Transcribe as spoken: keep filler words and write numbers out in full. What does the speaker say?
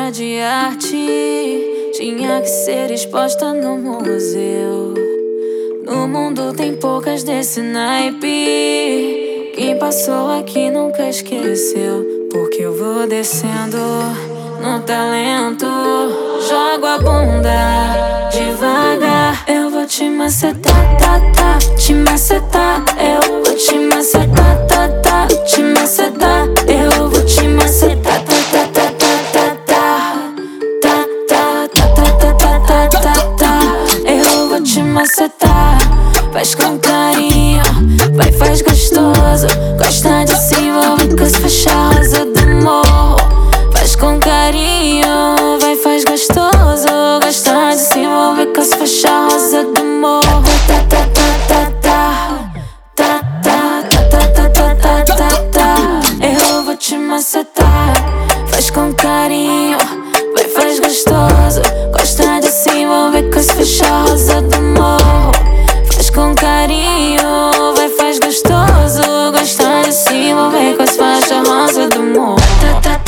obra de arte tinha que ser exposta no museu. No mundo tem poucas desse naipe. Quem passou aqui nunca esqueceu. Porque eu vou descendo no talento, jogo a bunda devagar. Eu vou te macetar, tá, tá, te macetar. Eu vou te macetar, tá, tá, te macetar. Eu vou te macetar, tá, tá, tá, tá, tá, tá, tá, tá, tá, tá, tá, tá, tá, tá. Eu vou te macetar, faz com carinho, vai, faz gostoso. Gosta de se envolver com as faixas do morro. Faz com carinho, vai, faz gostoso. Gosta de se envolver com as faixas rosa do morro. Tá, tá, tá, tá, tá, tá, tá, tá, tá, tá, tá, tá, tá. Eu vou te macetar, faz com carinho, vai, faz gostoso. Gosta de se envolver com as faixas rosa do morro. Faz com carinho, vai, faz gostoso. Gosta de se envolver com as faixas rosa do morro. Tá, tá,